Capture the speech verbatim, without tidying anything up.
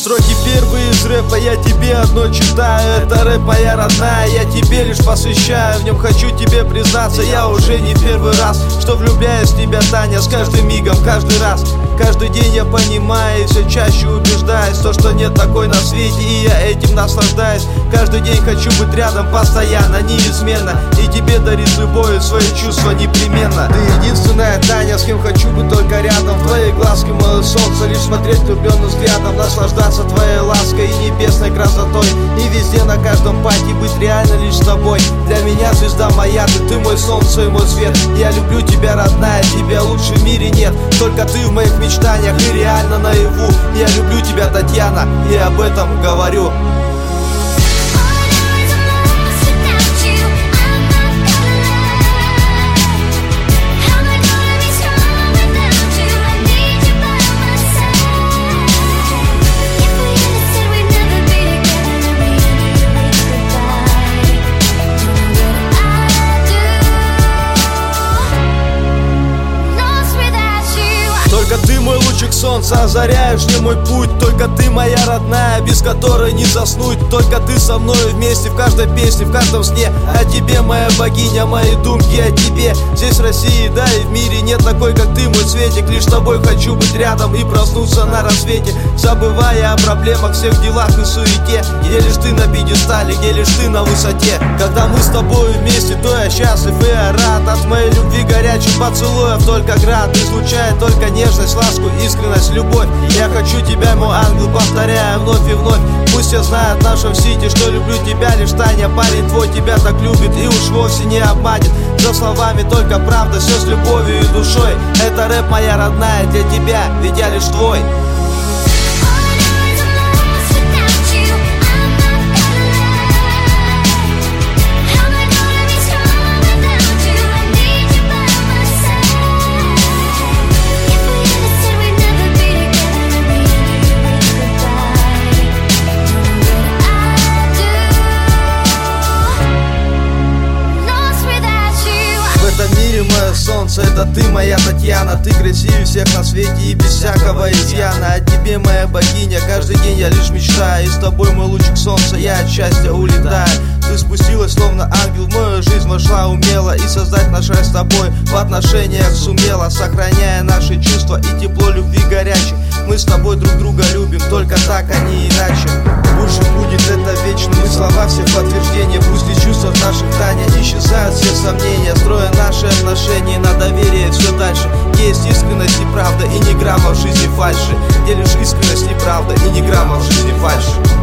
Строки первые из рэпа я тебе одно читаю. Это рэп моя родная, я тебе лишь посвящаю. В нем хочу тебе признаться, я уже не первый раз, что влюбляюсь в тебя, Таня, с каждым мигом, каждый раз. Каждый день я понимаю и все чаще убеждаюсь, то, что нет такой на свете, и я этим наслаждаюсь. Каждый день хочу быть рядом постоянно, неизменно, и тебе дарить любовью свои чувства непременно. Ты единственная, Таня, с кем хочу быть только рядом. В твоей глазке мое солнце, лишь смотреть влюбленным взглядом, наслаждаться твоей лаской и небесной красотой, и везде на каждом пати быть реально лишь с тобой. Для меня звезда моя, ты, ты мой солнце и мой свет. Я люблю тебя, родная, тебя лучше в мире нет. Только ты в моих мечтаниях и реально наяву. Я люблю тебя, Татьяна, и об этом говорю. Только ты мой лучик солнца, озаряешь мне мой путь. Только ты моя родная, без которой не заснуть. Только ты со мной вместе в каждой песне, в каждом сне. О тебе, моя богиня, мои думки о тебе. Здесь в России, да и в мире нет такой, как ты, мой цветик. Лишь с тобой хочу быть рядом и проснуться на рассвете, забывая о проблемах, всех делах и суете. Где лишь ты на пьедестале, где лишь ты на высоте. Когда мы с тобой вместе, то я счастлив и я рад. От моей любви горячих поцелуев только град излучает только нежность, ласку, искренность, любовь. Я хочу тебя, мой ангел, повторяя вновь и вновь. Пусть все знают в нашем сити, что люблю тебя лишь, Таня. Парень твой тебя так любит и уж вовсе не обманет. За словами только правда, все с любовью и душой. Это рэп моя родная для тебя, ведь я лишь твой. В этом мире мое солнце, это ты, моя Татьяна. Ты красивее всех на свете и без всякого изъяна. О тебе, моя богиня, каждый день я лишь мечтаю. И с тобой, мой лучик солнца, я от счастья улетаю. Ты спустилась, словно ангел, в мою жизнь вошла умело. И создать наш рай с тобой в отношениях сумела, сохраняя наши чувства и тепло любви горячей. Мы с тобой друг друга любим, только так, а не иначе. Больше будет это вечно, мы слова все подтверждения. Пусть ли чувства наших, Таня, исчезают все сомнения, строя наши отношения на доверие все дальше. Где есть искренность и правда, и ни грамма в жизни фальши. Где лишь искренность и правда, и ни грамма в жизни фальши.